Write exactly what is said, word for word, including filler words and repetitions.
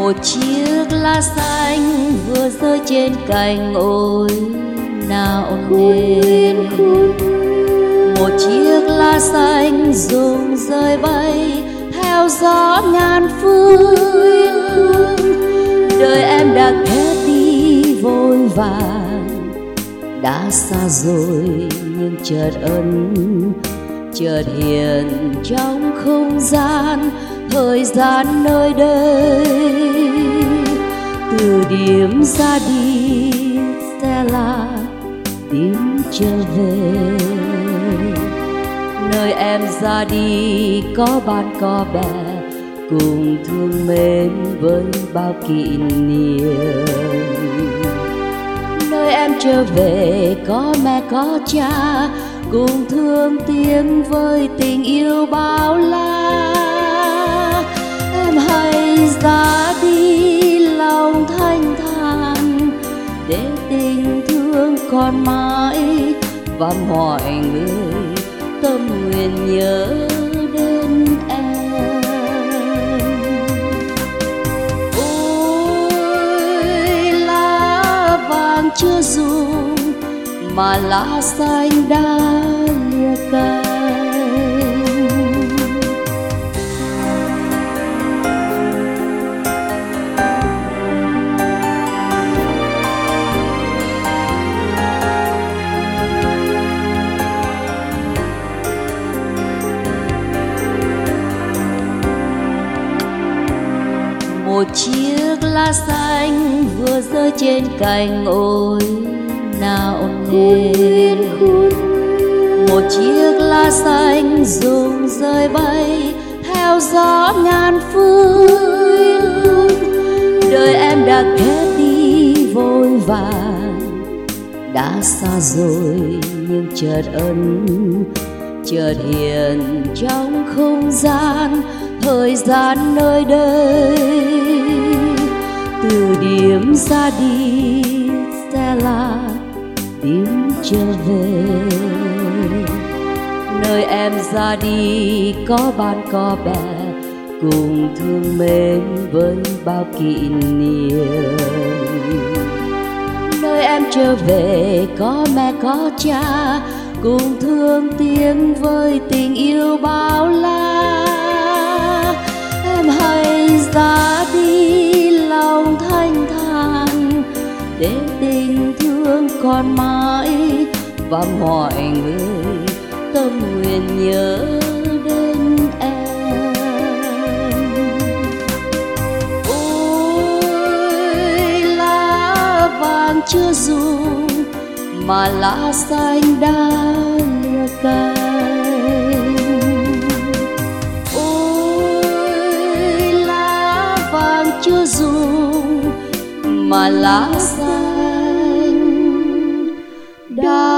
Một chiếc lá xanh vừa rơi trên cành, ôi nào nên một chiếc lá xanh rụng rơi bay theo gió ngàn phương. Đời em đã khép đi vội vàng, đã xa rồi nhưng chợt ân chợt hiện trong không gian thời gian nơi đây. Từ điểm ra đi sẽ là điểm trở về, nơi em ra đi có bạn có bè cùng thương mến với bao kỷ niệm. Nơi em trở về có mẹ có cha cùng thương tiếng với tình yêu bao la. Em hãy ra đi lòng thanh thản để tình thương còn mãi, và mọi người tâm nguyện nhớ đến em. Ôi lá vàng chưa rụng mà lá xanh đã lìa cánh. Một chiếc lá xanh vừa rơi trên cành, ôi nào nên một chiếc lá xanh rụng rơi bay theo gió ngàn phương. Đời em đã khép đi vội vàng, đã xa rồi nhưng chợt ân chợt hiện trong không gian thời gian nơi đây. Từ điểm ra đi sẽ là điểm trở về, nơi em ra đi có bạn có bè cùng thương mến với bao kỷ niệm. Nơi em trở về có mẹ có cha cùng thương tiếng với tình yêu bao la. Em hãy ra đi lòng thanh thản để tình thương còn mãi, và mọi người tâm nguyện nhớ đến em. Ôi lá vàng chưa rụng mà lá xanh đã lìa cánh. Ôi lá vàng chưa rụng mà lá xanh đã